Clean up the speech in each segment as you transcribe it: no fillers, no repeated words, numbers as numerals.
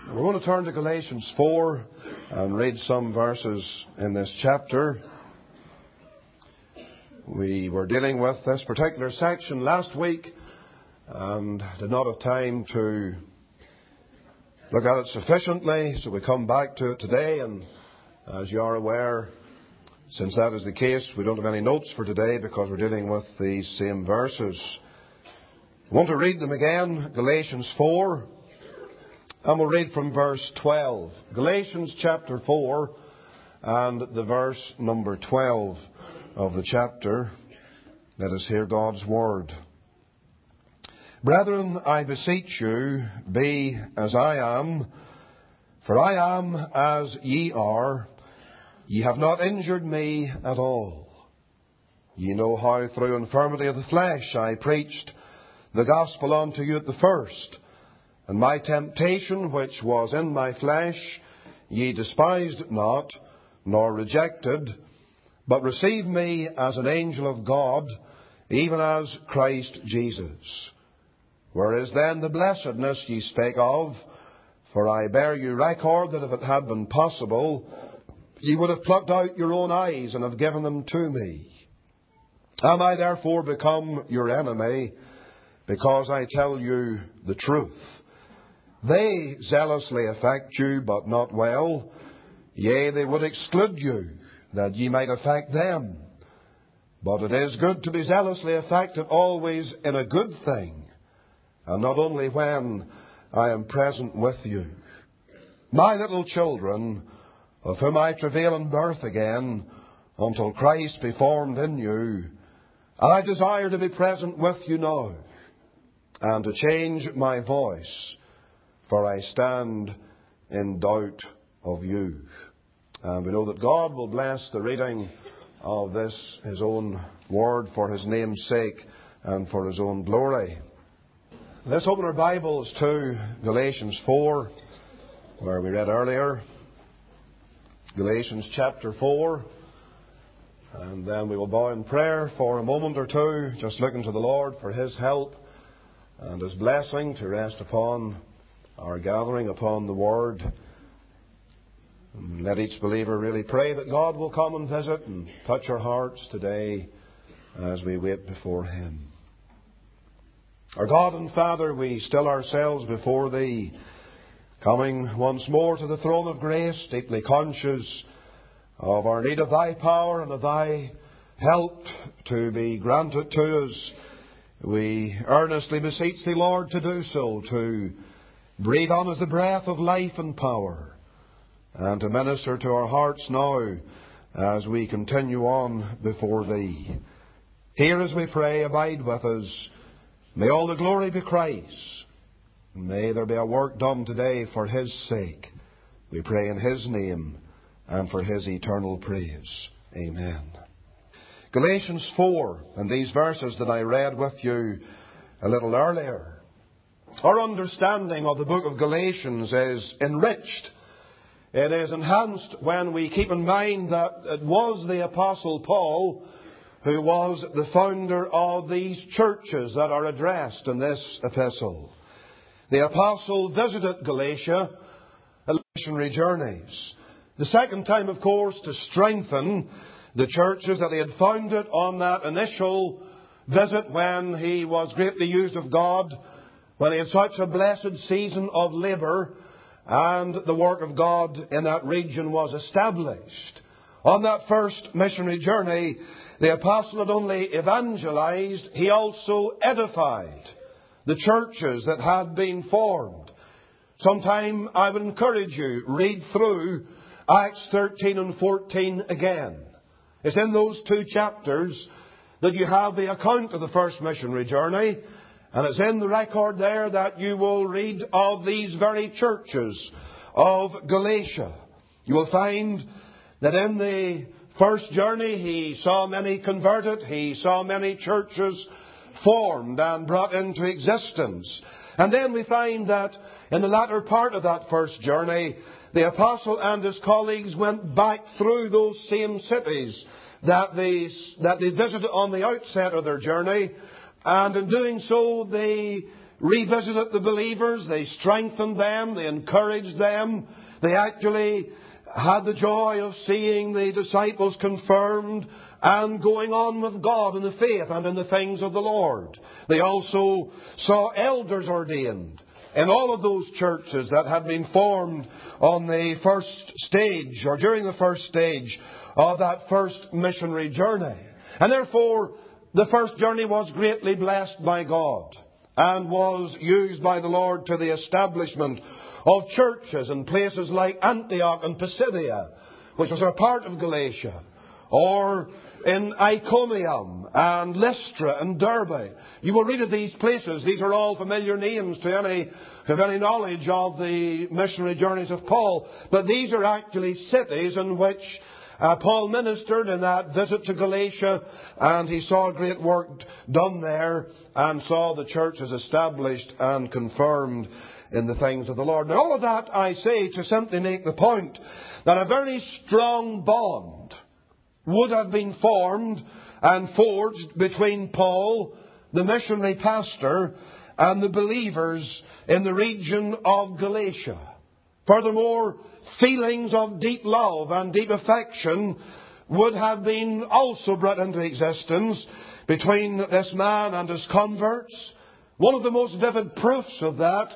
We're going to turn to Galatians 4 and read some verses in this chapter. We were dealing with this particular section last week and did not have time to look at it sufficiently, so we come back to it today. And as you are aware, since that is the case, we don't have any notes for today because we're dealing with these same verses. I want to read them again, Galatians 4. And we'll read from verse 12. Galatians chapter 4 and the verse number 12 of the chapter. Let us hear God's word. Brethren, I beseech you, be as I am, for I am as ye are. Ye have not injured me at all. Ye know how through infirmity of the flesh I preached the gospel unto you at the first. And my temptation which was in my flesh, ye despised it not, nor rejected, but received me as an angel of God, even as Christ Jesus. Where is then the blessedness ye spake of? For I bear you record that if it had been possible, ye would have plucked out your own eyes and have given them to me. Am I therefore become your enemy, because I tell you the truth? They zealously affect you, but not well. Yea, they would exclude you, that ye might affect them. But it is good to be zealously affected always in a good thing, and not only when I am present with you. My little children, of whom I travail in birth again, until Christ be formed in you, I desire to be present with you now, and to change my voice, for I stand in doubt of you. And we know that God will bless the reading of this, His own word, for His name's sake and for His own glory. Let's open our Bibles to Galatians 4, where we read earlier. Galatians chapter 4. And then we will bow in prayer for a moment or two, just looking to the Lord for His help and His blessing to rest upon our gathering, upon the Word. And let each believer really pray that God will come and visit and touch our hearts today as we wait before Him. Our God and Father, we still ourselves before Thee, coming once more to the throne of grace, deeply conscious of our need of Thy power and of Thy help to be granted to us. We earnestly beseech Thee, Lord, to do so, to breathe on us the breath of life and power, and to minister to our hearts now as we continue on before Thee. Hear as we pray, abide with us. May all the glory be Christ's. May there be a work done today for His sake. We pray in His name and for His eternal praise. Amen. Galatians 4, and these verses that I read with you a little earlier. Our understanding of the book of Galatians is enriched. It is enhanced when we keep in mind that it was the Apostle Paul who was the founder of these churches that are addressed in this epistle. The Apostle visited Galatia on missionary journeys. The second time, of course, to strengthen the churches that he had founded on that initial visit when he was greatly used of God, when he had such a blessed season of labour and the work of God in that region was established. On that first missionary journey, the apostle not only evangelized, he also edified the churches that had been formed. Sometime I would encourage you, read through Acts 13 and 14 again. It's in those two chapters that you have the account of the first missionary journey. And it's in the record there that you will read of these very churches of Galatia. You will find that in the first journey he saw many converted. He saw many churches formed and brought into existence. And then we find that in the latter part of that first journey, the apostle and his colleagues went back through those same cities that they visited on the outset of their journey. And in doing so, they revisited the believers. They strengthened them. They encouraged them. They actually had the joy of seeing the disciples confirmed and going on with God in the faith and in the things of the Lord. They also saw elders ordained in all of those churches that had been formed on the first stage or during the first stage of that first missionary journey. And therefore, the first journey was greatly blessed by God and was used by the Lord to the establishment of churches in places like Antioch and Pisidia, which was a part of Galatia, or in Iconium and Lystra and Derbe. You will read of these places. These are all familiar names to any who have any knowledge of the missionary journeys of Paul. But these are actually cities in which Paul ministered in that visit to Galatia, and he saw great work done there and saw the churches established and confirmed in the things of the Lord. Now, all of that I say to simply make the point that a very strong bond would have been formed and forged between Paul, the missionary pastor, and the believers in the region of Galatia. Furthermore, feelings of deep love and deep affection would have been also brought into existence between this man and his converts. One of the most vivid proofs of that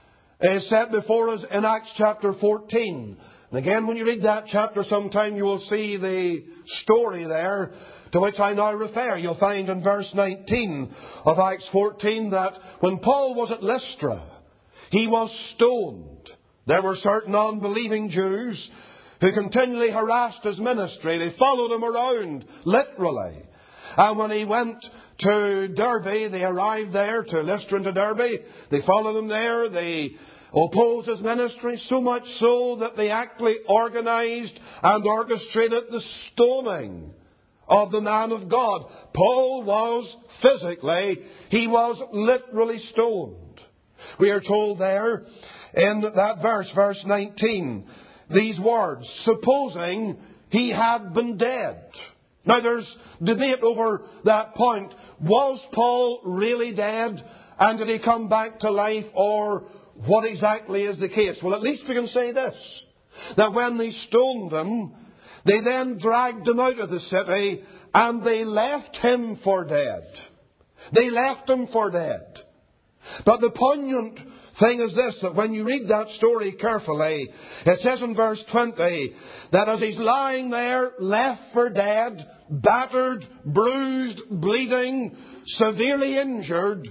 is set before us in Acts chapter 14. And again, when you read that chapter sometime, you will see the story there to which I now refer. You'll find in verse 19 of Acts 14 that when Paul was at Lystra, he was stoned. There were certain unbelieving Jews who continually harassed his ministry. They followed him around, literally. And when he went to Derbe, they arrived there, to Lystra and to Derbe. They followed him there. They opposed his ministry, so much so that they actually organized and orchestrated the stoning of the man of God. Paul was physically, he was literally stoned. We are told there in that verse, verse 19, these words, supposing he had been dead. Now there's debate over that point. Was Paul really dead? And did he come back to life? Or what exactly is the case? Well, at least we can say this, that when they stoned him, they then dragged him out of the city and they left him for dead. They left him for dead. But the poignant thing is this, that when you read that story carefully, it says in verse 20 that as he's lying there, left for dead, battered, bruised, bleeding, severely injured,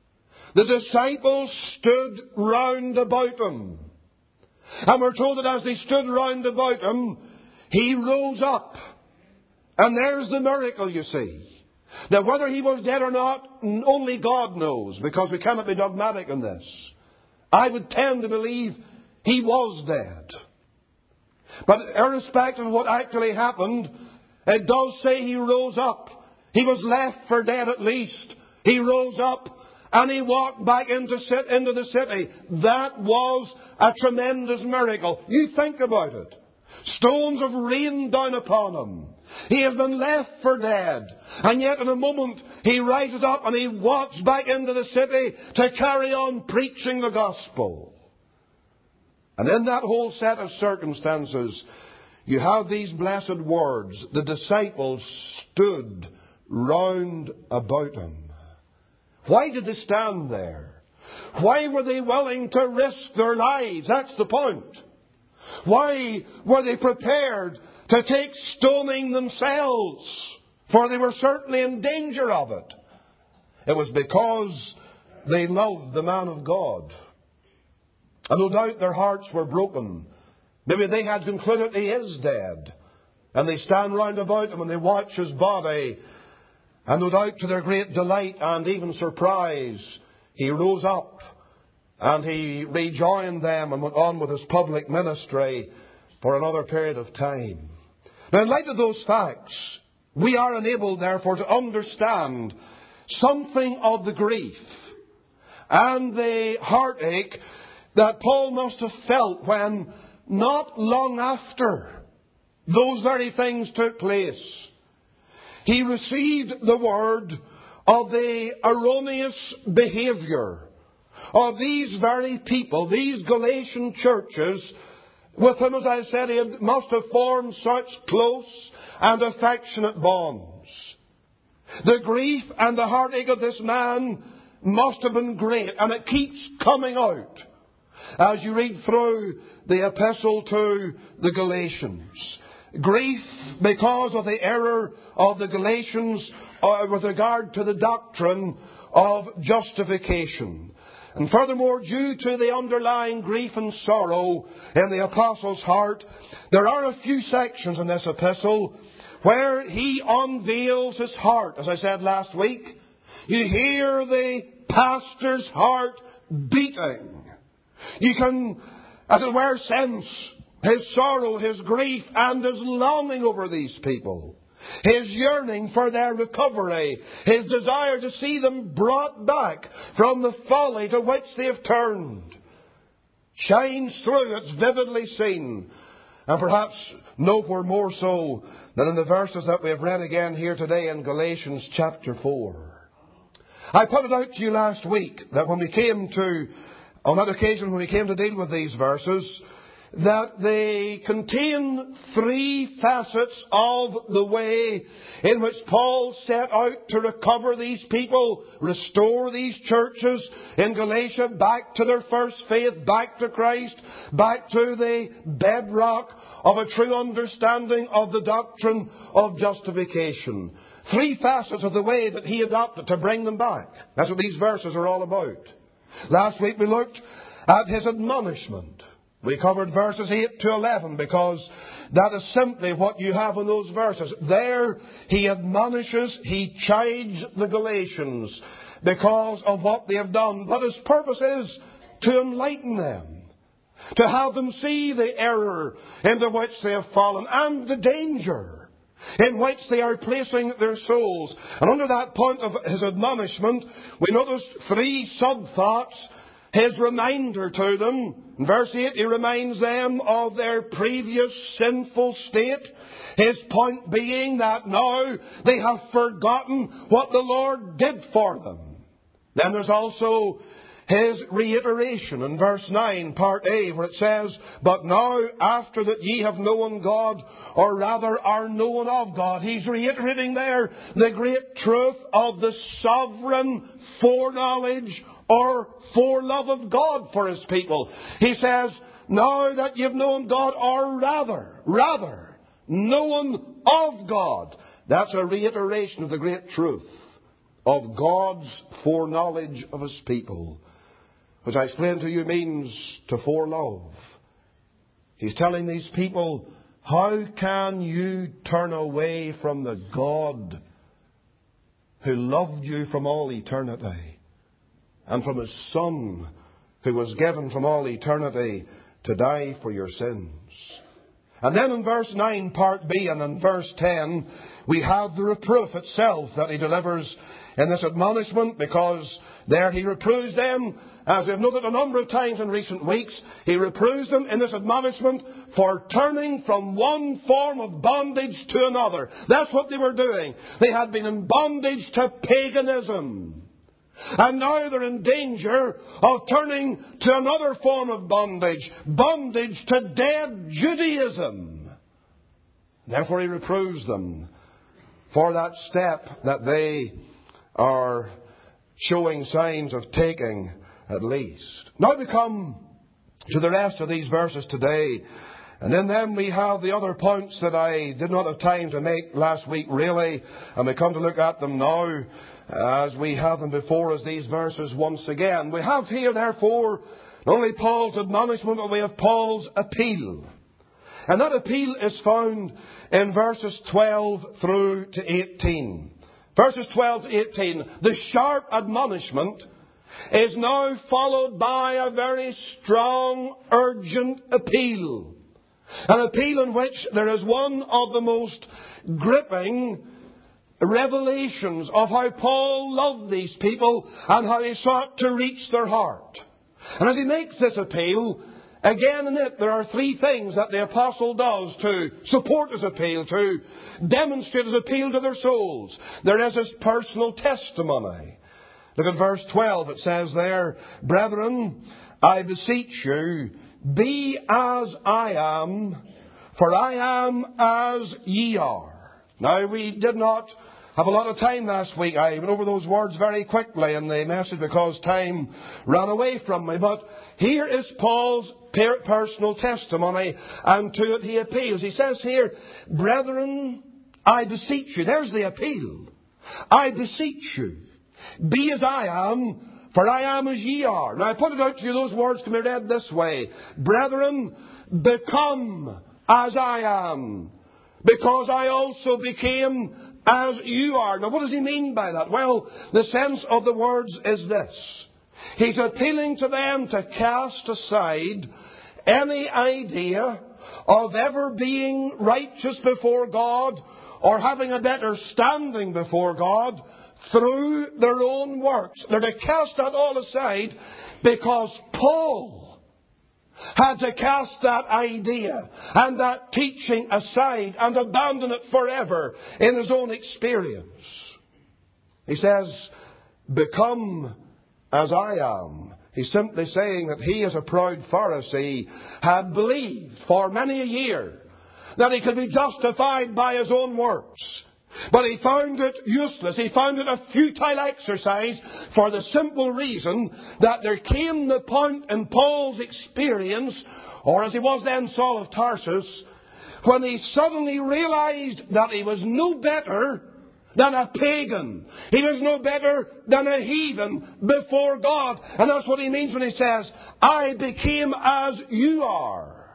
the disciples stood round about him. And we're told that as they stood round about him, he rose up. And there's the miracle, you see. Now, whether he was dead or not, only God knows, because we cannot be dogmatic in this. I would tend to believe he was dead. But irrespective of what actually happened, it does say he rose up. He was left for dead at least. He rose up and he walked back into the city. That was a tremendous miracle. You think about it. Stones have rained down upon him. He has been left for dead. And yet in a moment he rises up and he walks back into the city to carry on preaching the gospel. And in that whole set of circumstances, you have these blessed words. The disciples stood round about him. Why did they stand there? Why were they willing to risk their lives? That's the point. Why were they prepared to take stoning themselves? For they were certainly in danger of it. It was because they loved the man of God. And no doubt their hearts were broken. Maybe they had concluded he is dead. And they stand round about him and they watch his body. And no doubt to their great delight and even surprise, he rose up and he rejoined them and went on with his public ministry for another period of time. Now, in light of those facts, we are enabled, therefore, to understand something of the grief and the heartache that Paul must have felt when, not long after those very things took place, he received the word of the erroneous behaviour of these very people, these Galatian churches, with whom, as I said, he must have formed such close and affectionate bonds. The grief and the heartache of this man must have been great, and it keeps coming out as you read through the epistle to the Galatians. Grief because of the error of the Galatians with regard to the doctrine of justification. And furthermore, due to the underlying grief and sorrow in the apostle's heart, there are a few sections in this epistle where he unveils his heart. As I said last week, you hear the pastor's heart beating. You can, as it were, sense his sorrow, his grief, and his longing over these people. His yearning for their recovery. His desire to see them brought back from the folly to which they have turned. Shines through, it's vividly seen. And perhaps nowhere more so than in the verses that we have read again here today in Galatians chapter 4. I put it out to you last week that on that occasion when we came to deal with these verses, that they contain three facets of the way in which Paul set out to recover these people, restore these churches in Galatia back to their first faith, back to Christ, back to the bedrock of a true understanding of the doctrine of justification. Three facets of the way that he adopted to bring them back. That's what these verses are all about. Last week we looked at his admonishment. We covered verses 8 to 11 because that is simply what you have in those verses. There he admonishes, he chides the Galatians because of what they have done. But his purpose is to enlighten them, to have them see the error into which they have fallen and the danger in which they are placing their souls. And under that point of his admonishment, we notice three sub-thoughts. His reminder to them. In verse 8, he reminds them of their previous sinful state. His point being that now they have forgotten what the Lord did for them. Then there's also his reiteration in verse 9, part A, where it says, "But now, after that ye have known God, or rather are known of God," he's reiterating there the great truth of the sovereign foreknowledge or forelove of God for His people. He says, now that you've known God, or rather, known of God. That's a reiteration of the great truth of God's foreknowledge of His people, which I explained to you means to forelove. He's telling these people, how can you turn away from the God who loved you from all eternity, and from His Son, who was given from all eternity to die for your sins? And then in verse 9, part B, and in verse 10, we have the reproof itself that he delivers in this admonishment, because there he reproves them, as we've noted a number of times in recent weeks, he reproves them in this admonishment for turning from one form of bondage to another. That's what they were doing. They had been in bondage to paganism. And now they're in danger of turning to another form of bondage to dead Judaism. Therefore he reproves them for that step that they are showing signs of taking, at least. Now we come to the rest of these verses today. And in them we have the other points that I did not have time to make last week, really. And we come to look at them now as we have them before us, these verses once again. We have here, therefore, not only Paul's admonishment, but we have Paul's appeal. And that appeal is found in verses 12 through to 18. Verses 12 to 18. The sharp admonishment is now followed by a very strong, urgent appeal. An appeal in which there is one of the most gripping revelations of how Paul loved these people and how he sought to reach their heart. And as he makes this appeal, again in it there are three things that the apostle does to support his appeal, to demonstrate his appeal to their souls. There is his personal testimony. Look at verse 12. It says there, "Brethren, I beseech you, be as I am, for I am as ye are." Now, we did not have a lot of time last week. I went over those words very quickly in the message because time ran away from me. But here is Paul's personal testimony, and to it he appeals. He says here, "Brethren, I beseech you." There's the appeal. "I beseech you, be as I am, for I am as ye are." Now I put it out to you, those words can be read this way: "Brethren, become as I am, because I also became as you are." Now what does he mean by that? Well, the sense of the words is this. He's appealing to them to cast aside any idea of ever being righteous before God or having a better standing before God through their own works. They're to cast that all aside because Paul had to cast that idea and that teaching aside and abandon it forever in his own experience. He says, "Become as I am." He's simply saying that he, as a proud Pharisee, had believed for many a year that he could be justified by his own works. But he found it useless. He found it a futile exercise for the simple reason that there came the point in Paul's experience, or as he was then Saul of Tarsus, when he suddenly realized that he was no better than a pagan. He was no better than a heathen before God. And that's what he means when he says, "I became as you are."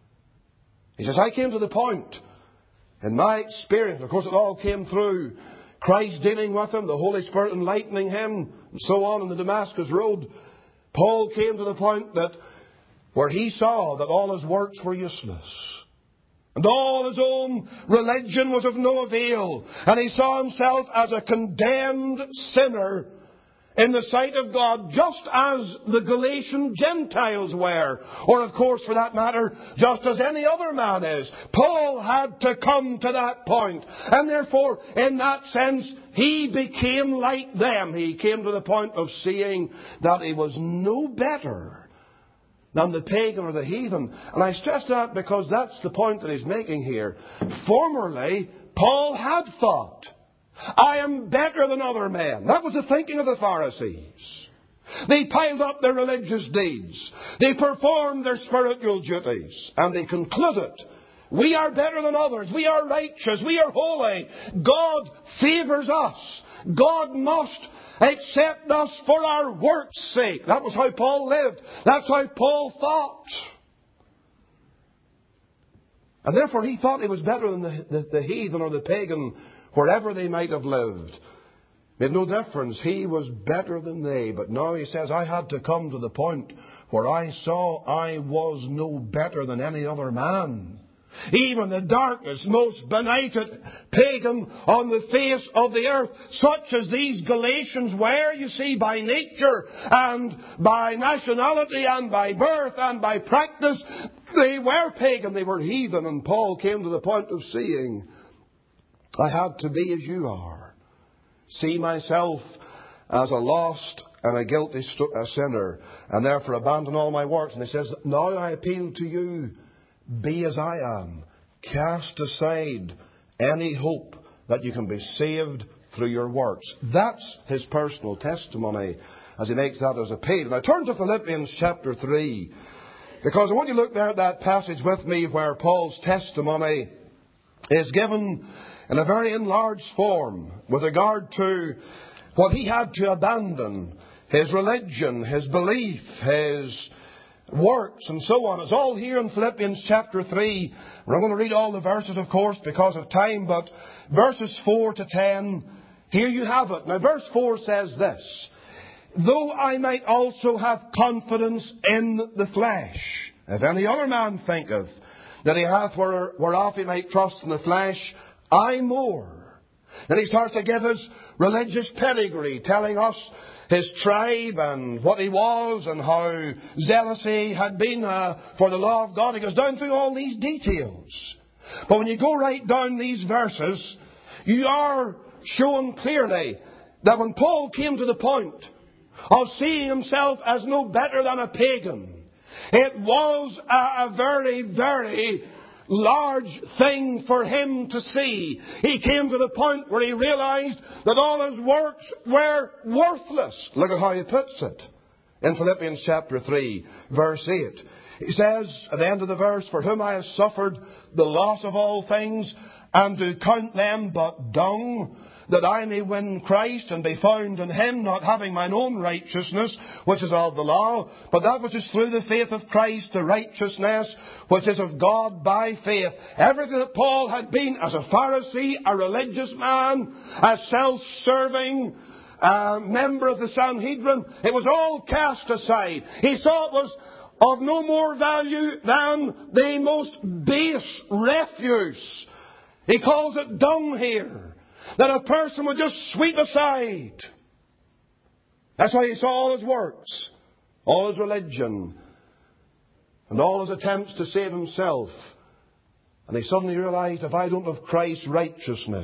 He says, I came to the point in my experience, of course it all came through Christ dealing with him, the Holy Spirit enlightening him, and so on in the Damascus Road. Paul came to the point that where he saw that all his works were useless. And all his own religion was of no avail. And he saw himself as a condemned sinner in the sight of God, just as the Galatian Gentiles were. Or, of course, for that matter, just as any other man is. Paul had to come to that point. And therefore, in that sense, he became like them. He came to the point of seeing that he was no better than the pagan or the heathen. And I stress that because that's the point that he's making here. Formerly, Paul had thought, I am better than other men. That was the thinking of the Pharisees. They piled up their religious deeds. They performed their spiritual duties. And they concluded, we are better than others. We are righteous. We are holy. God favours us. God must accept us for our work's sake. That was how Paul lived. That's how Paul thought. And therefore he thought he was better than the heathen or the pagan, wherever they might have lived. Made no difference. He was better than they. But now he says, I had to come to the point where I saw I was no better than any other man. Even the darkest, most benighted pagan on the face of the earth, such as these Galatians were, you see, by nature and by nationality and by birth and by practice, they were pagan, they were heathen. And Paul came to the point of seeing, I had to be as you are. See myself as a lost and a guilty sinner, and therefore abandon all my works. And he says, now I appeal to you, be as I am. Cast aside any hope that you can be saved through your works. That's his personal testimony as he makes that as appeal. Now turn to Philippians chapter 3, because I want you to look there at that passage with me where Paul's testimony is given in a very enlarged form with regard to what he had to abandon, his religion, his belief, his works and so on. It's all here in Philippians chapter 3. We're not going to read all the verses, of course, because of time, but verses 4 to 10, here you have it. Now verse 4 says this, though I might also have confidence in the flesh, if any other man thinketh that he hath whereof he might trust in the flesh, I more. Then he starts to give his religious pedigree, telling us his tribe and what he was and how zealous he had been for the law of God. He goes down through all these details. But when you go right down these verses, you are shown clearly that when Paul came to the point of seeing himself as no better than a pagan. It was a very, very large thing for him to see. He came to the point where he realized that all his works were worthless. Look at how he puts it in Philippians chapter 3, verse 8. He says at the end of the verse, "For whom I have suffered the loss of all things, and do count them but dung, that I may win Christ and be found in him, not having mine own righteousness, which is of the law, but that which is through the faith of Christ, the righteousness which is of God by faith." Everything that Paul had been as a Pharisee, a religious man, a self-serving member of the Sanhedrin, it was all cast aside. He saw it was of no more value than the most base refuse. He calls it dung here, that a person would just sweep aside. That's why he saw all his works, all his religion, and all his attempts to save himself. And he suddenly realized, if I don't have Christ's righteousness,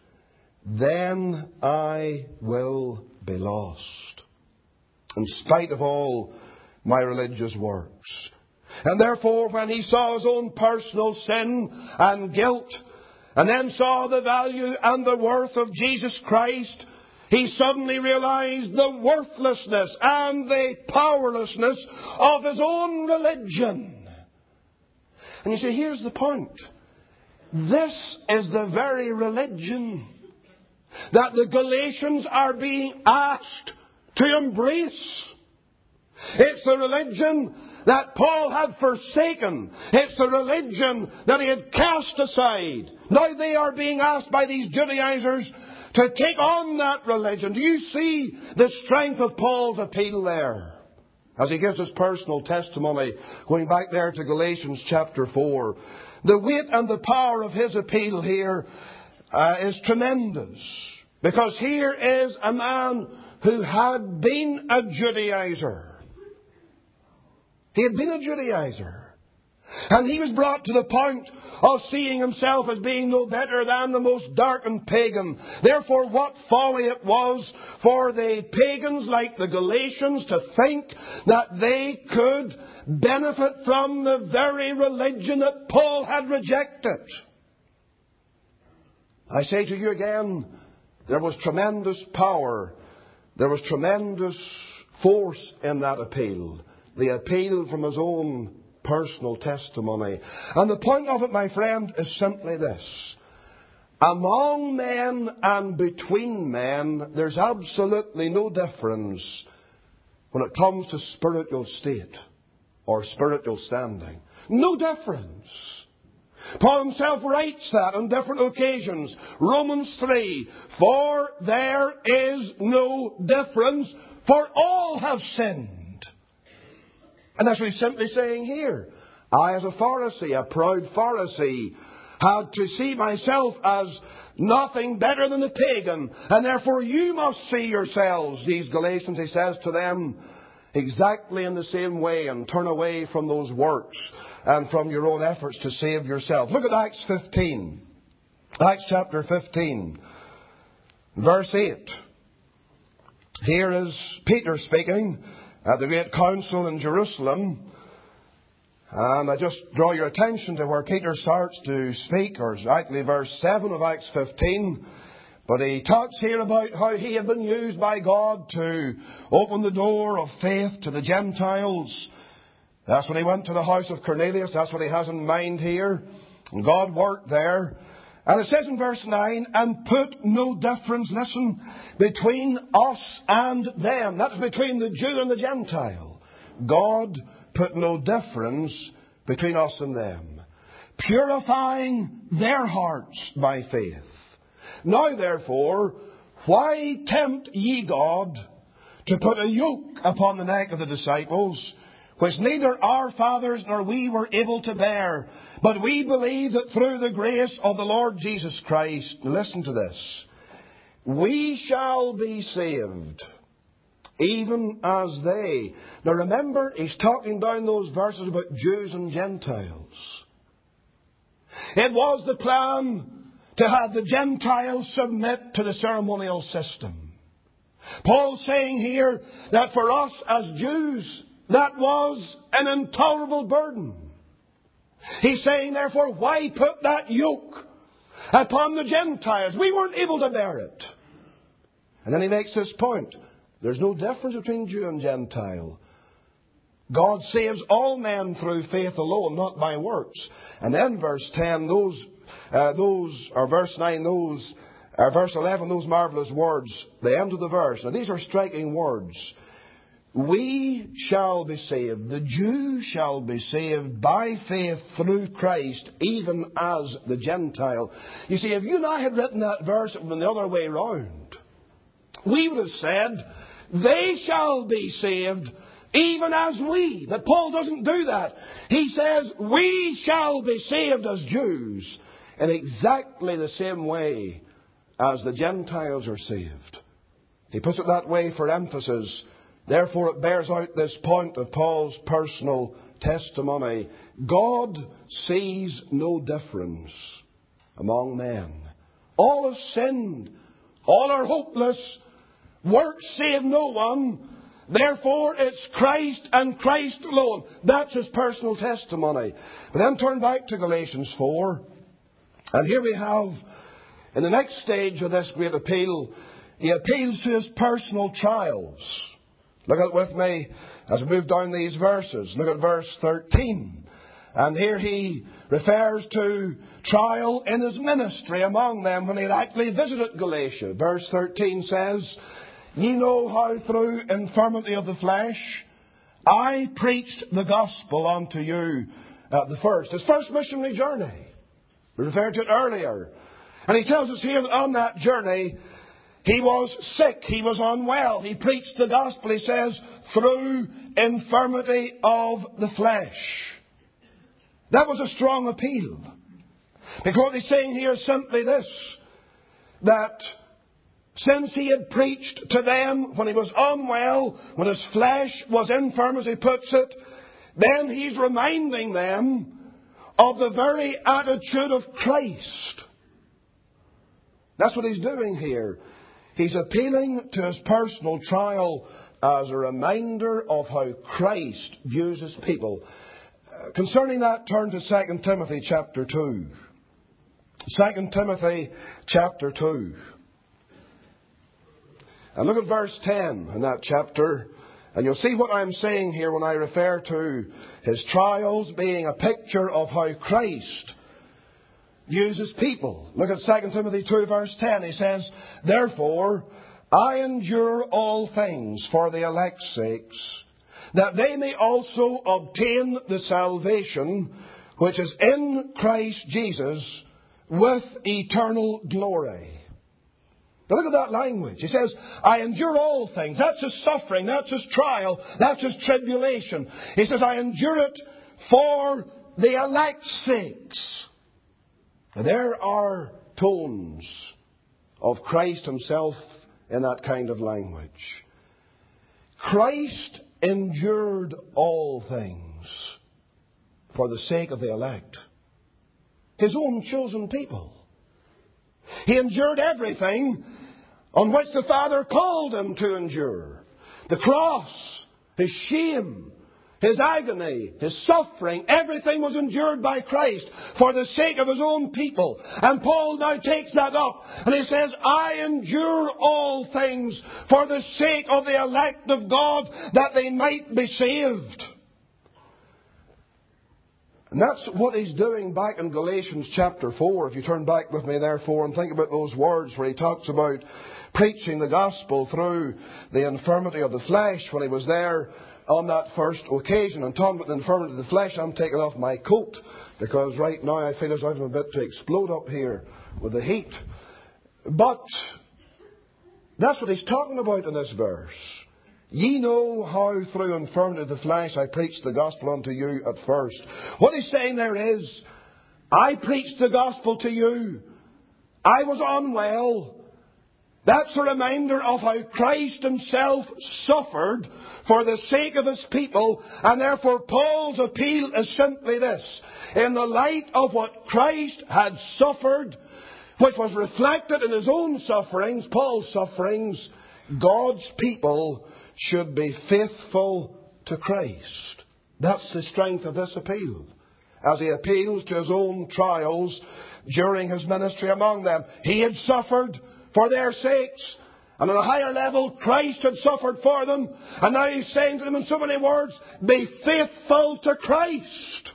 then I will be lost, in spite of all my religious works. And therefore, when he saw his own personal sin and guilt, and then saw the value and the worth of Jesus Christ, he suddenly realized the worthlessness and the powerlessness of his own religion. And you see, here's the point. This is the very religion that the Galatians are being asked to embrace. It's the religion that Paul had forsaken. It's the religion that he had cast aside. Now they are being asked by these Judaizers to take on that religion. Do you see the strength of Paul's appeal there? As he gives his personal testimony, going back there to Galatians chapter 4. The weight and the power of his appeal here is tremendous. Because here is a man who had been a Judaizer. He had been a Judaizer. And he was brought to the point of seeing himself as being no better than the most darkened pagan. Therefore, what folly it was for the pagans like the Galatians to think that they could benefit from the very religion that Paul had rejected. I say to you again, there was tremendous power. There was tremendous force in that appeal. The appeal from his own personal testimony. And the point of it, my friend, is simply this. Among men and between men, there's absolutely no difference when it comes to spiritual state or spiritual standing. No difference. Paul himself writes that on different occasions. Romans 3, "For there is no difference, for all have sinned." And that's what he's simply saying here. I, as a Pharisee, a proud Pharisee, had to see myself as nothing better than the pagan. And therefore you must see yourselves, these Galatians, he says to them, exactly in the same way, and turn away from those works and from your own efforts to save yourself. Look at Acts 15. Acts chapter 15, verse 8. Here is Peter speaking at the great council in Jerusalem. And I just draw your attention to where Peter starts to speak, or exactly verse 7 of Acts 15. But he talks here about how he had been used by God to open the door of faith to the Gentiles. That's when he went to the house of Cornelius. That's what he has in mind here. And God worked there. And it says in verse 9, "And put no difference," listen, "between us and them." That's between the Jew and the Gentile. God put no difference between us and them, purifying their hearts by faith. Now therefore, why tempt ye God to put a yoke upon the neck of the disciples, which neither our fathers nor we were able to bear? But we believe that through the grace of the Lord Jesus Christ," listen to this, "we shall be saved, even as they." Now remember, he's talking down those verses about Jews and Gentiles. It was the plan to have the Gentiles submit to the ceremonial system. Paul's saying here that for us as Jews, that was an intolerable burden. He's saying, therefore, why put that yoke upon the Gentiles? We weren't able to bear it. And then he makes this point. There's no difference between Jew and Gentile. God saves all men through faith alone, not by works. And then verse 10, verse 9, verse 11, those marvelous words, the end of the verse. Now these are striking words. We shall be saved. The Jew shall be saved by faith through Christ, even as the Gentile. You see, if you and I had written that verse the other way round, we would have said, they shall be saved even as we. But Paul doesn't do that. He says, we shall be saved as Jews in exactly the same way as the Gentiles are saved. He puts it that way for emphasis. Therefore, it bears out this point of Paul's personal testimony. God sees no difference among men. All have sinned. All are hopeless. Works save no one. Therefore, it's Christ and Christ alone. That's his personal testimony. But then turn back to Galatians 4. And here we have, in the next stage of this great appeal, he appeals to his personal trials. Look at it with me as we move down these verses. Look at verse 13. And here he refers to trial in his ministry among them when he had actually visited Galatia. Verse 13 says, ye know how through infirmity of the flesh I preached the gospel unto you at the first. His first missionary journey. We referred to it earlier. And he tells us here that on that journey he was sick, he was unwell. He preached the gospel, he says, through infirmity of the flesh. That was a strong appeal. Because what he's saying here is simply this, that since he had preached to them when he was unwell, when his flesh was infirm, as he puts it, then he's reminding them of the very attitude of Christ. That's what he's doing here. He's appealing to his personal trial as a reminder of how Christ views his people. Concerning that, turn to 2 Timothy chapter 2. 2 Timothy chapter 2. And look at verse 10 in that chapter. And you'll see what I'm saying here when I refer to his trials being a picture of how Christ views his people. Look at 2 Timothy 2 verse 10. He says, therefore, I endure all things for the elect's sakes, that they may also obtain the salvation which is in Christ Jesus with eternal glory. Now look at that language. He says, I endure all things. That's his suffering. That's his trial. That's his tribulation. He says, I endure it for the elect's sakes. Now, there are tones of Christ himself in that kind of language. Christ endured all things for the sake of the elect. His own chosen people. He endured everything on which the Father called him to endure. The cross, his shame, his agony, his suffering, everything was endured by Christ for the sake of his own people. And Paul now takes that up and he says, I endure all things for the sake of the elect of God, that they might be saved. And that's what he's doing back in Galatians chapter 4. If you turn back with me, therefore, and think about those words where he talks about preaching the gospel through the infirmity of the flesh when he was there on that first occasion. And talking about the infirmity of the flesh, I'm taking off my coat because right now I feel as though I'm a bit to explode up here with the heat. But that's what he's talking about in this verse. Ye know how through infirmity of the flesh I preached the gospel unto you at first. What he's saying there is, I preached the gospel to you. I was unwell. That's a reminder of how Christ himself suffered for the sake of his people. And therefore Paul's appeal is simply this. In the light of what Christ had suffered, which was reflected in his own sufferings, Paul's sufferings, God's people should be faithful to Christ. That's the strength of this appeal. As he appeals to his own trials during his ministry among them. He had suffered for their sakes. And on a higher level, Christ had suffered for them. And now he's saying to them in so many words, be faithful to Christ.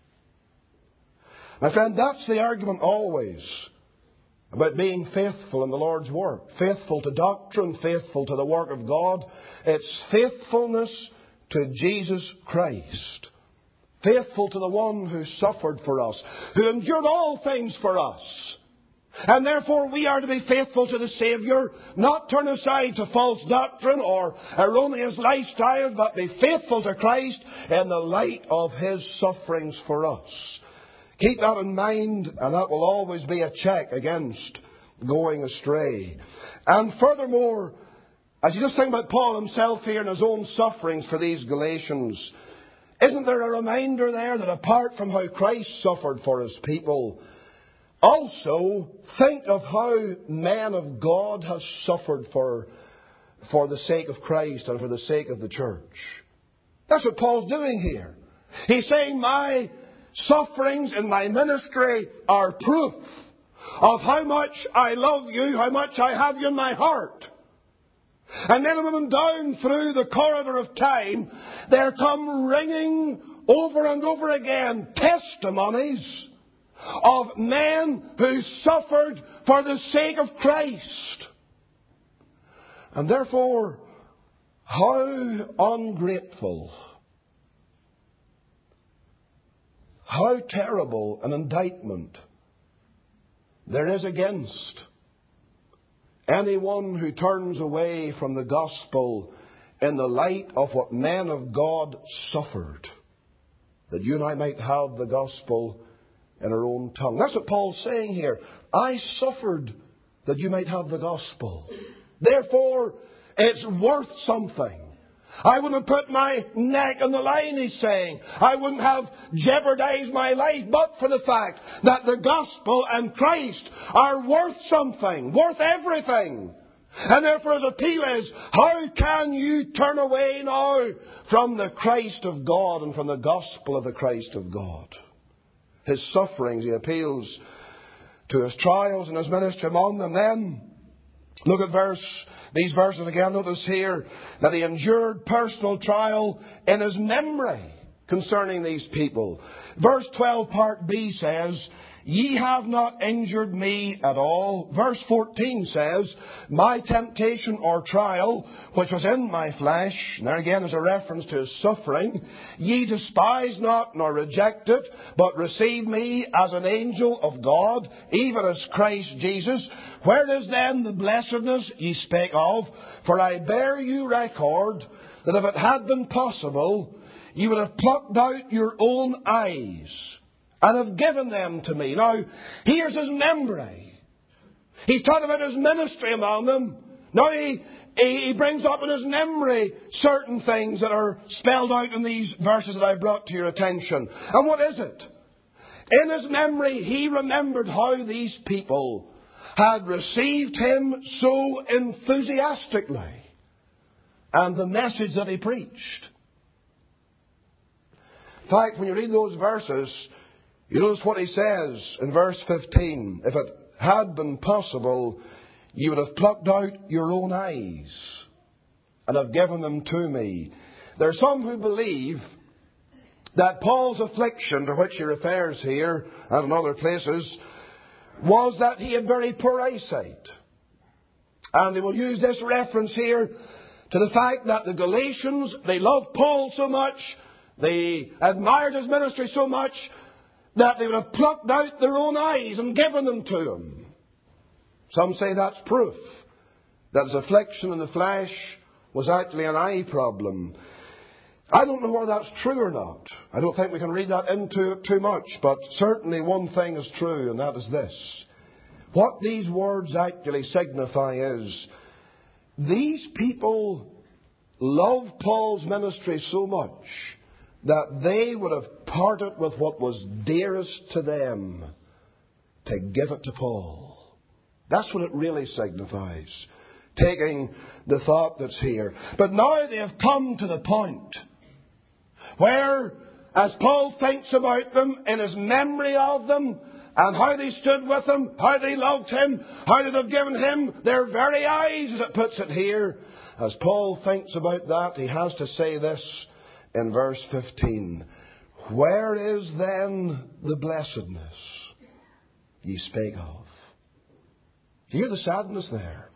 My friend, that's the argument always about being faithful in the Lord's work. Faithful to doctrine, faithful to the work of God. It's faithfulness to Jesus Christ. Faithful to the one who suffered for us, who endured all things for us. And therefore we are to be faithful to the Saviour, not turn aside to false doctrine or erroneous lifestyle, but be faithful to Christ in the light of His sufferings for us. Keep that in mind, and that will always be a check against going astray. And furthermore, as you just think about Paul himself here and his own sufferings for these Galatians, isn't there a reminder there that apart from how Christ suffered for His people, also think of how men of God have suffered for the sake of Christ and for the sake of the church? That's what Paul's doing here. He's saying my sufferings in my ministry are proof of how much I love you, how much I have you in my heart. And men and women down through the corridor of time, there come ringing over and over again testimonies of men who suffered for the sake of Christ. And therefore, how ungrateful, how terrible an indictment there is against anyone who turns away from the gospel in the light of what men of God suffered, that you and I might have the gospel in our own tongue. That's what Paul's saying here. I suffered that you might have the gospel. Therefore, it's worth something. I wouldn't have put my neck on the line, he's saying. I wouldn't have jeopardized my life but for the fact that the gospel and Christ are worth something, worth everything. And therefore his appeal is, how can you turn away now from the Christ of God and from the gospel of the Christ of God? His sufferings, he appeals to his trials and his ministry among them. Then, look at these verses again. Notice here that he endured personal trial in his memory concerning these people. Verse 12, part B says, ye have not injured me at all. Verse 14 says, my temptation or trial, which was in my flesh, and there again is a reference to his suffering, ye despise not nor reject it, but receive me as an angel of God, even as Christ Jesus. Where is then the blessedness ye spake of? For I bear you record that if it had been possible, ye would have plucked out your own eyes and have given them to me. Now, here's his memory. He's talking about his ministry among them. Now he brings up in his memory certain things that are spelled out in these verses that I brought to your attention. And what is it? In his memory, he remembered how these people had received him so enthusiastically and the message that he preached. In fact, when you read those verses, you notice what he says in verse 15. If it had been possible, you would have plucked out your own eyes and have given them to me. There are some who believe that Paul's affliction, to which he refers here and in other places, was that he had very poor eyesight. And they will use this reference here to the fact that the Galatians, they loved Paul so much, they admired his ministry so much, that they would have plucked out their own eyes and given them to him. Some say that's proof that his affliction in the flesh was actually an eye problem. I don't know whether that's true or not. I don't think we can read that into it too much, but certainly one thing is true, and that is this. What these words actually signify is these people loved Paul's ministry so much that they would have parted with what was dearest to them to give it to Paul. That's what it really signifies. taking the thought that's here. But now they have come to the point where, as Paul thinks about them in his memory of them, and how they stood with him, how they loved him, how they'd have given him their very eyes, as it puts it here. As Paul thinks about that, he has to say this in verse 15. Where is then the blessedness ye spake of? Do you hear the sadness there?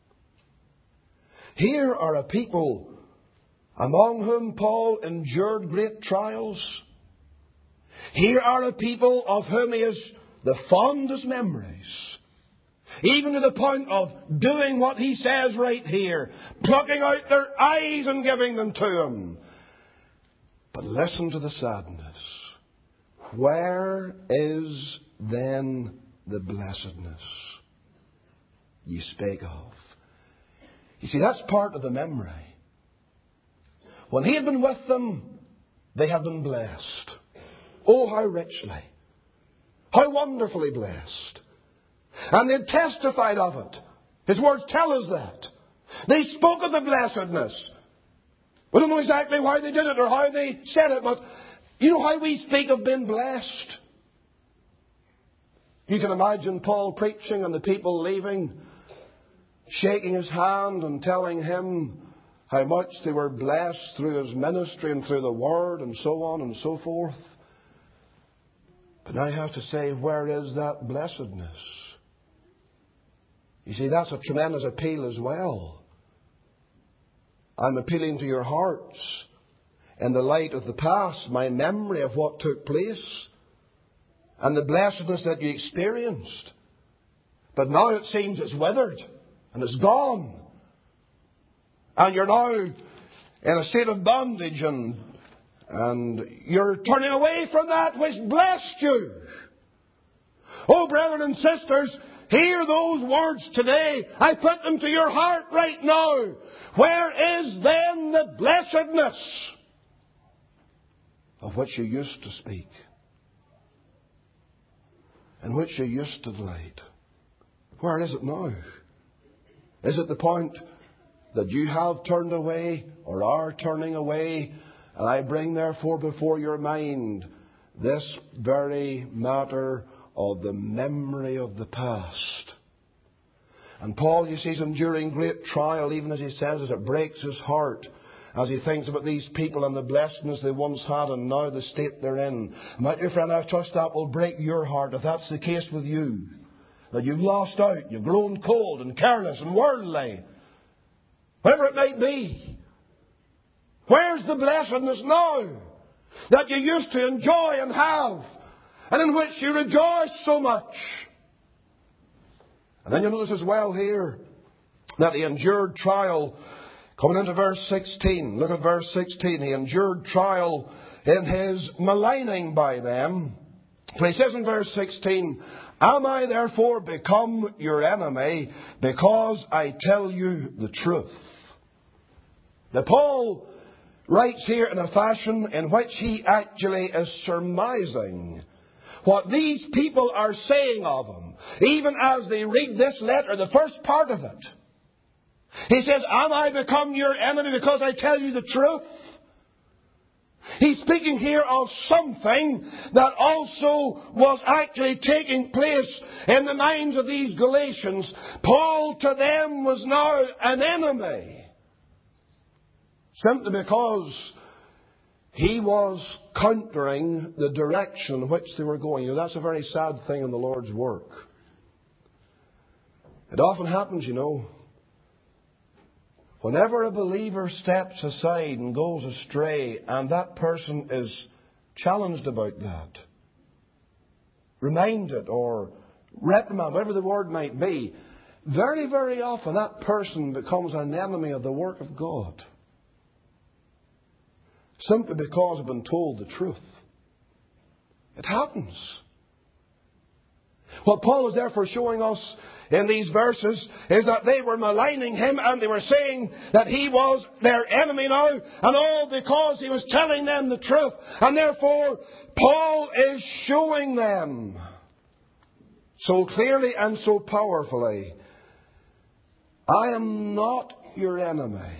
Here are a people among whom Paul endured great trials. Here are a people of whom he has the fondest memories, even to the point of doing what he says right here, plucking out their eyes and giving them to him. But listen to the sadness. Where is then the blessedness ye spake of? You see, that's part of the memory. When he had been with them, they had been blessed. Oh, how richly. How wonderfully blessed. And they testified of it. His words tell us that. They spoke of the blessedness. We don't know exactly why they did it or how they said it, but you know how we speak of being blessed? You can imagine Paul preaching and the people leaving, shaking his hand and telling him how much they were blessed through his ministry and through the Word and so on and so forth. But now I have to say, where is that blessedness? You see, that's a tremendous appeal as well. I'm appealing to your hearts in the light of the past, my memory of what took place, and the blessedness that you experienced. But now it seems it's withered and it's gone. And you're now in a state of bondage and you're turning away from that which blessed you. Oh, brethren and sisters, hear those words today. I put them to your heart right now. Where is then the blessedness of which you used to speak? In which you used to delight? Where is it now? Is it the point that you have turned away or are turning away? And I bring therefore before your mind this very matter of the memory of the past. And Paul, you see, is enduring great trial, even as he says, as it breaks his heart, as he thinks about these people and the blessedness they once had and now the state they're in. My dear friend, I trust that will break your heart if that's the case with you. That you've lost out, you've grown cold and careless and worldly. Whatever it might be. Where's the blessedness now that you used to enjoy and have, and in which you rejoice so much? And then you notice as well here that he endured trial. Coming into verse 16, look at verse 16. He endured trial in his maligning by them. For he says in verse 16, Am I therefore become your enemy because I tell you the truth? Now Paul writes here in a fashion in which he actually is surmising what these people are saying of him, even as they read this letter, the first part of it. He says, Am I become your enemy because I tell you the truth? He's speaking here of something that also was actually taking place in the minds of these Galatians. Paul to them was now an enemy. Simply because he was countering the direction in which they were going. You know, that's a very sad thing in the Lord's work. It often happens, you know, whenever a believer steps aside and goes astray, and that person is challenged about that, reminded or reprimanded, whatever the word might be, very, very often that person becomes an enemy of the work of God. Simply because they've been told the truth. It happens. What Paul is therefore showing us in these verses is that they were maligning him and they were saying that he was their enemy now, and all because he was telling them the truth. And therefore Paul is showing them so clearly and so powerfully I am not your enemy.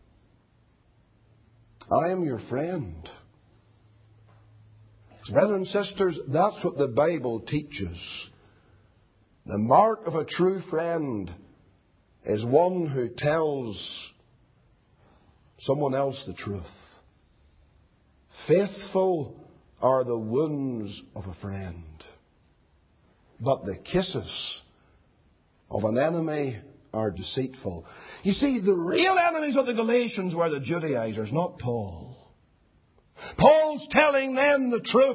I am your friend. Brothers and sisters, that's what the Bible teaches. The mark of a true friend is one who tells someone else the truth. Faithful are the wounds of a friend, but the kisses of an enemy are deceitful. You see, the real enemies of the Galatians were the Judaizers, not Paul. Paul's telling them the truth.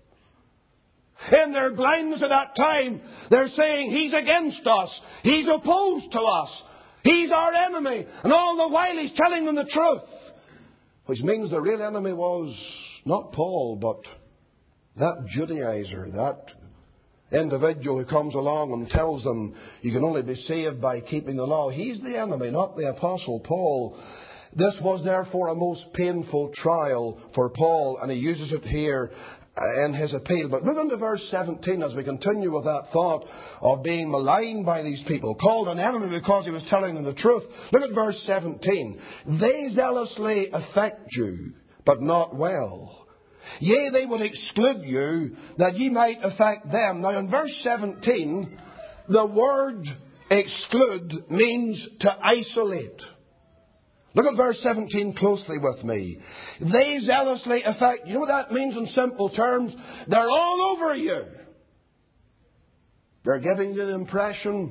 In their blindness at that time, they're saying he's against us. He's opposed to us. He's our enemy. And all the while he's telling them the truth. Which means the real enemy was not Paul, but that Judaizer, that individual who comes along and tells them you can only be saved by keeping the law. He's the enemy, not the Apostle Paul. This was therefore a most painful trial for Paul, and he uses it here in his appeal. But move on to verse 17 as we continue with that thought of being maligned by these people, called an enemy because he was telling them the truth. Look at verse 17. They zealously affect you, but not well. Yea, they would exclude you, that ye might affect them. Now in verse 17, the word exclude means to isolate. Look at verse 17 closely with me. They zealously affect. You know what that means in simple terms? They're all over you. They're giving you the impression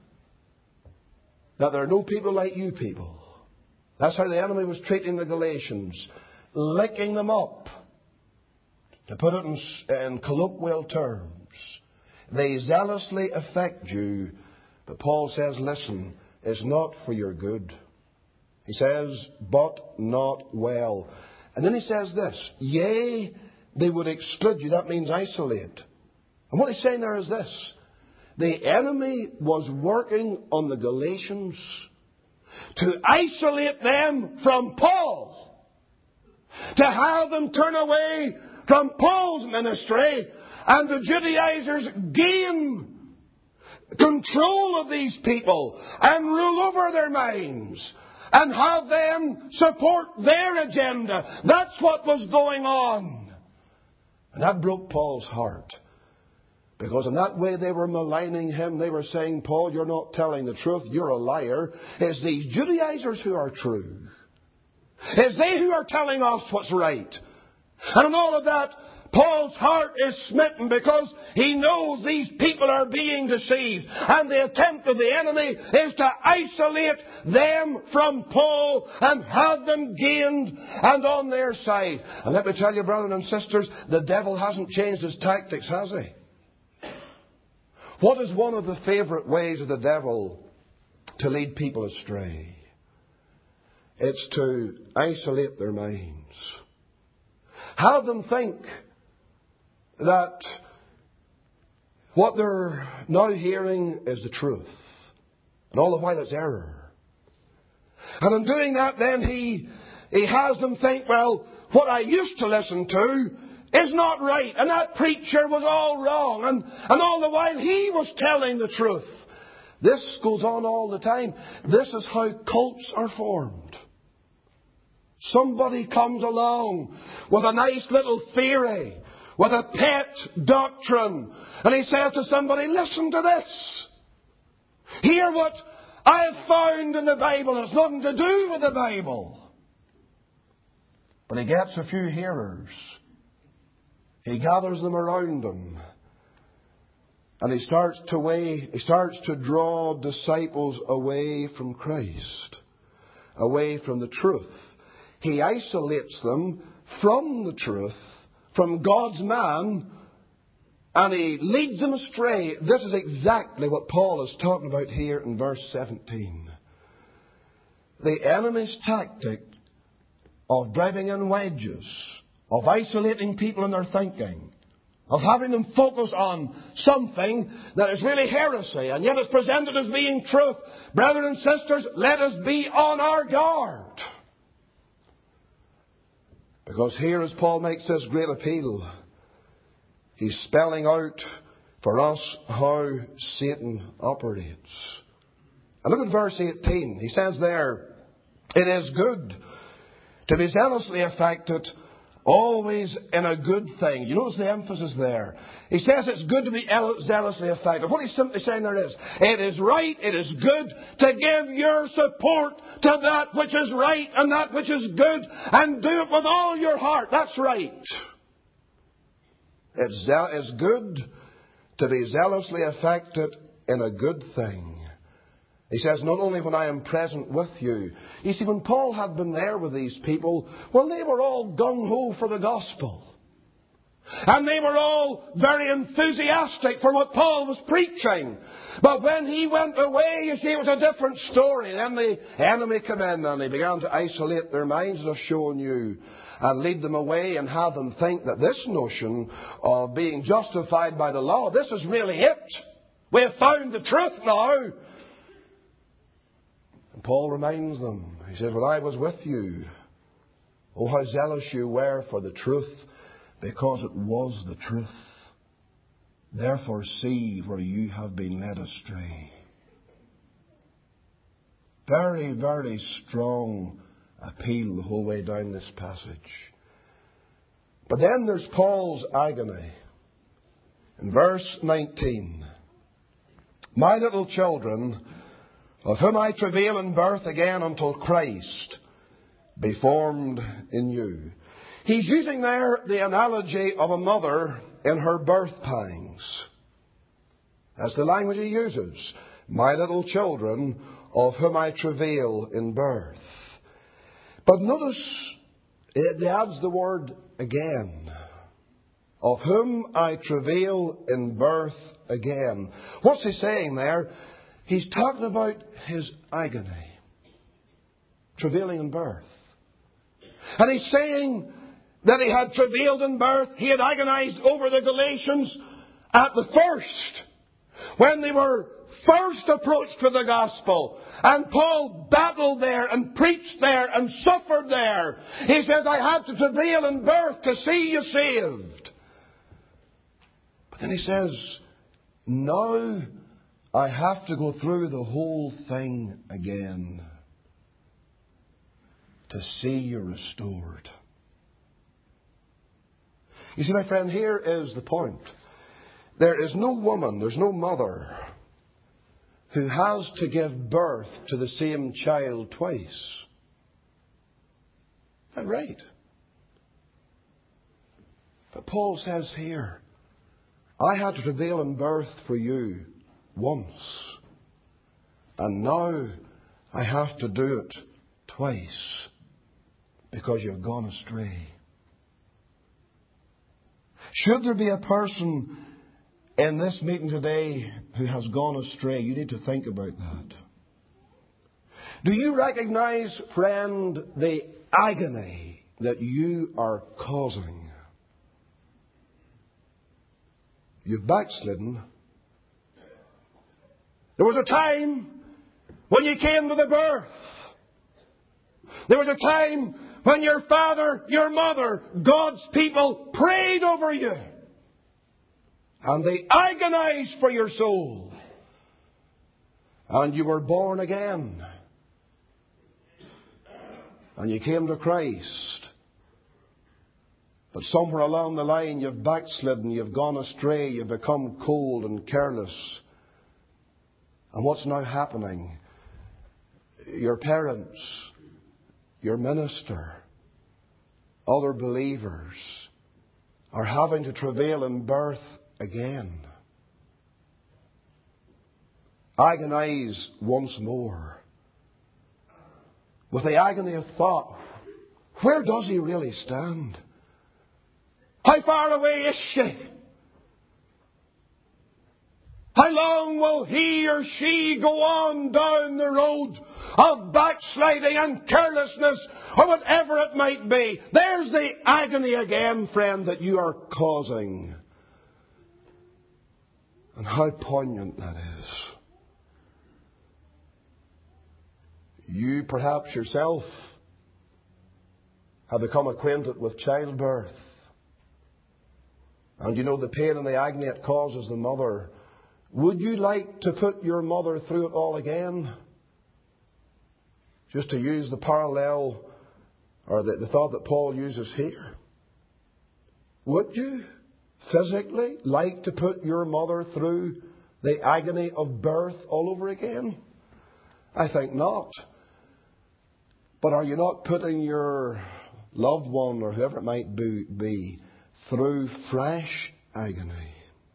that there are no people like you people. That's how the enemy was treating the Galatians. Licking them up. To put it in colloquial terms. They zealously affect you. But Paul says, listen, it's not for your good. He says, but not well. And then he says this, yea, they would exclude you. That means isolate. And what he's saying there is this. The enemy was working on the Galatians to isolate them from Paul. To have them turn away from Paul's ministry, and the Judaizers gain control of these people and rule over their minds. And have them support their agenda. That's what was going on. And that broke Paul's heart. Because in that way they were maligning him. They were saying, Paul, you're not telling the truth. You're a liar. It's these Judaizers who are true. It's they who are telling us what's right. And in all of that, Paul's heart is smitten because he knows these people are being deceived. And the attempt of the enemy is to isolate them from Paul and have them gained and on their side. And let me tell you, brothers and sisters, the devil hasn't changed his tactics, has he? What is one of the favourite ways of the devil to lead people astray? It's to isolate their minds. Have them think that what they're now hearing is the truth. And all the while it's error. And in doing that then he has them think, well, what I used to listen to is not right. And that preacher was all wrong. And all the while he was telling the truth. This goes on all the time. This is how cults are formed. Somebody comes along with a nice little theory, with a pet doctrine. And he says to somebody, listen to this. Hear what I have found in the Bible. It's nothing to do with the Bible. But he gets a few hearers. He gathers them around him. And he starts to draw disciples away from Christ. Away from the truth. He isolates them from the truth, from God's man, and he leads them astray. This is exactly what Paul is talking about here in verse 17. The enemy's tactic of driving in wedges, of isolating people in their thinking, of having them focus on something that is really heresy, and yet is presented as being truth. Brothers and sisters, let us be on our guard. Because here, as Paul makes this great appeal, he's spelling out for us how Satan operates. And look at verse 18. He says there, it is good to be zealously affected, always in a good thing. You notice the emphasis there. He says it's good to be zealously affected. What he's simply saying there is, it is right, it is good to give your support to that which is right and that which is good, and do it with all your heart. That's right. It's good to be zealously affected in a good thing. He says, not only when I am present with you. You see, when Paul had been there with these people, well, they were all gung-ho for the gospel. And they were all very enthusiastic for what Paul was preaching. But when he went away, you see, it was a different story. Then the enemy came in and he began to isolate their minds, as I've shown you, and lead them away and have them think that this notion of being justified by the law, this is really it. We have found the truth now. And Paul reminds them, he says, when I was with you, oh, how zealous you were for the truth, because it was the truth. Therefore see where you have been led astray. Very, very strong appeal the whole way down this passage. But then there's Paul's agony. In verse 19, my little children, of whom I travail in birth again until Christ be formed in you. He's using there the analogy of a mother in her birth pangs. That's the language he uses. My little children, of whom I travail in birth. But notice, it adds the word again. Of whom I travail in birth again. What's he saying there? He's talking about his agony. Travailing in birth. And he's saying that he had travailed in birth. He had agonized over the Galatians at the first. When they were first approached with the gospel. And Paul battled there and preached there and suffered there. He says, I had to travail in birth to see you saved. But then he says, now I have to go through the whole thing again to see you restored. You see, my friend, here is the point. There is no woman, there's no mother who has to give birth to the same child twice. Is that right? But Paul says here, I had to travail in birth for you once. And now I have to do it twice because you've gone astray. Should there be a person in this meeting today who has gone astray, you need to think about that. Do you recognize, friend, the agony that you are causing? You've backslidden. There was a time when you came to the birth. There was a time when your father, your mother, God's people prayed over you. And they agonized for your soul. And you were born again. And you came to Christ. But somewhere along the line you've backslidden, you've gone astray, you've become cold and careless. And what's now happening? Your parents, your minister, other believers are having to travail in birth again. Agonize once more. With the agony of thought, where does he really stand? How far away is she? How long will he or she go on down the road of backsliding and carelessness or whatever it might be? There's the agony again, friend, that you are causing. And how poignant that is. You perhaps yourself have become acquainted with childbirth. And you know the pain and the agony it causes the mother. Would you like to put your mother through it all again? just to use the parallel or the thought that Paul uses here, would you physically like to put your mother through the agony of birth all over again? I think not. But are you not putting your loved one or whoever it might be through fresh agony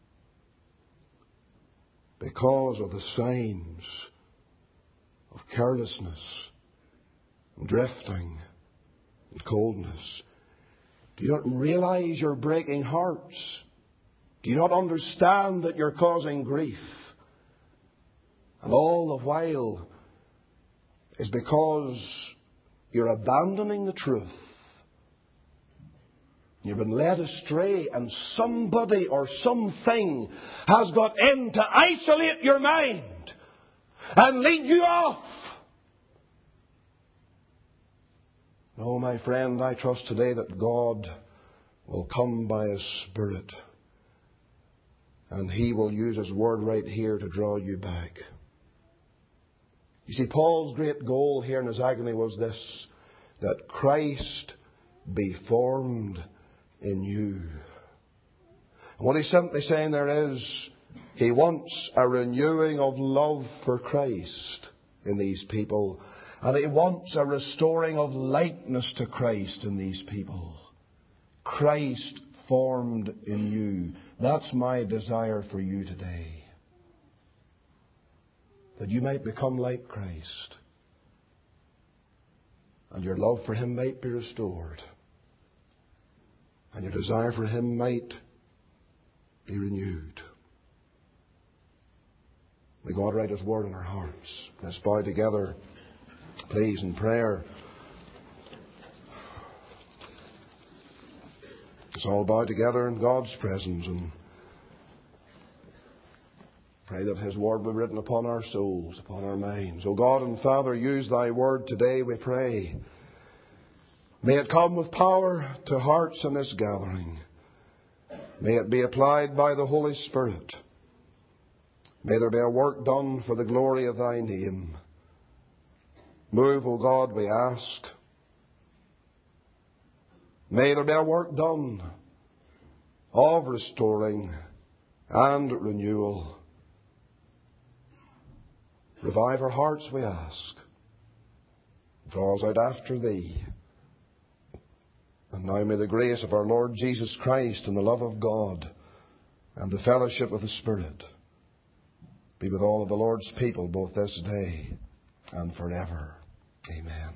because of the signs of carelessness and drifting and coldness? Do you not realize you're breaking hearts? Do you not understand that you're causing grief? And all the while is because you're abandoning the truth. You've been led astray, and somebody or something has got in to isolate your mind and lead you off. Oh, my friend, I trust today that God will come by His Spirit, and He will use His Word right here to draw you back. You see, Paul's great goal here in his agony was this, that Christ be formed in you. And what he's simply saying there is, he wants a renewing of love for Christ in these people. And he wants a restoring of likeness to Christ in these people. Christ formed in you. That's my desire for you today. That you might become like Christ. And your love for Him might be restored. And your desire for Him might be renewed. May God write His Word in our hearts. Let's bow together, please, in prayer. Let's all bow together in God's presence and pray that His Word be written upon our souls, upon our minds. O God and Father, use Thy Word today, we pray. May it come with power to hearts in this gathering. May it be applied by the Holy Spirit. May there be a work done for the glory of Thy name. Move, O God, we ask. May there be a work done of restoring and renewal. Revive our hearts, we ask. Draw us out after Thee. And now may the grace of our Lord Jesus Christ and the love of God and the fellowship of the Spirit be with all of the Lord's people both this day and forever. Amen.